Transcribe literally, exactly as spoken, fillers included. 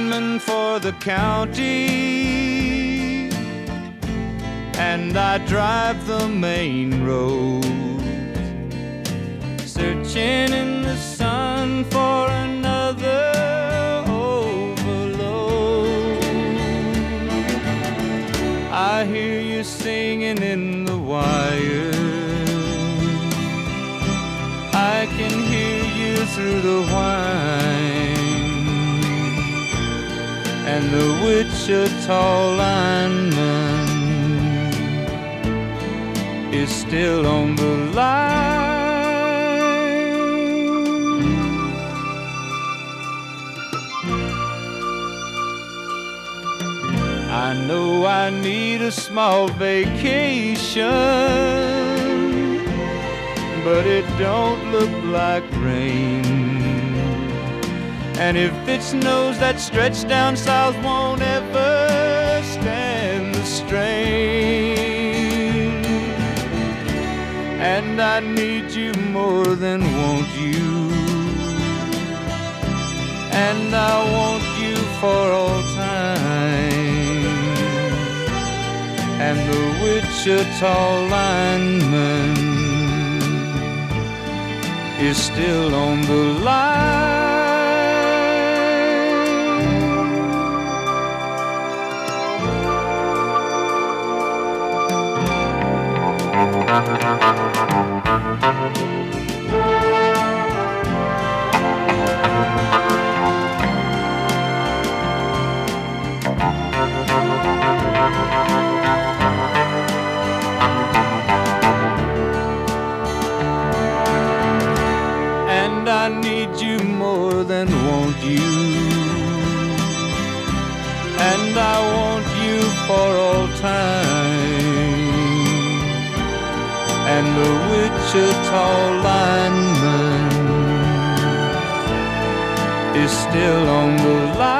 lineman for the county, and I drive the main road, searching in the sun for another overload. I hear you singing in the wire, I can hear you through the whine, and the Wichita lineman is still on the line. I know I need a small vacation, but it don't look like rain. And if it snows, that stretch down south won't ever stand the strain. And I need you more than want you, and I want you for all time. And the Wichita lineman is still on the line. And I need you more than want you, and I want you for all time. And the Wichita lineman is still on the line.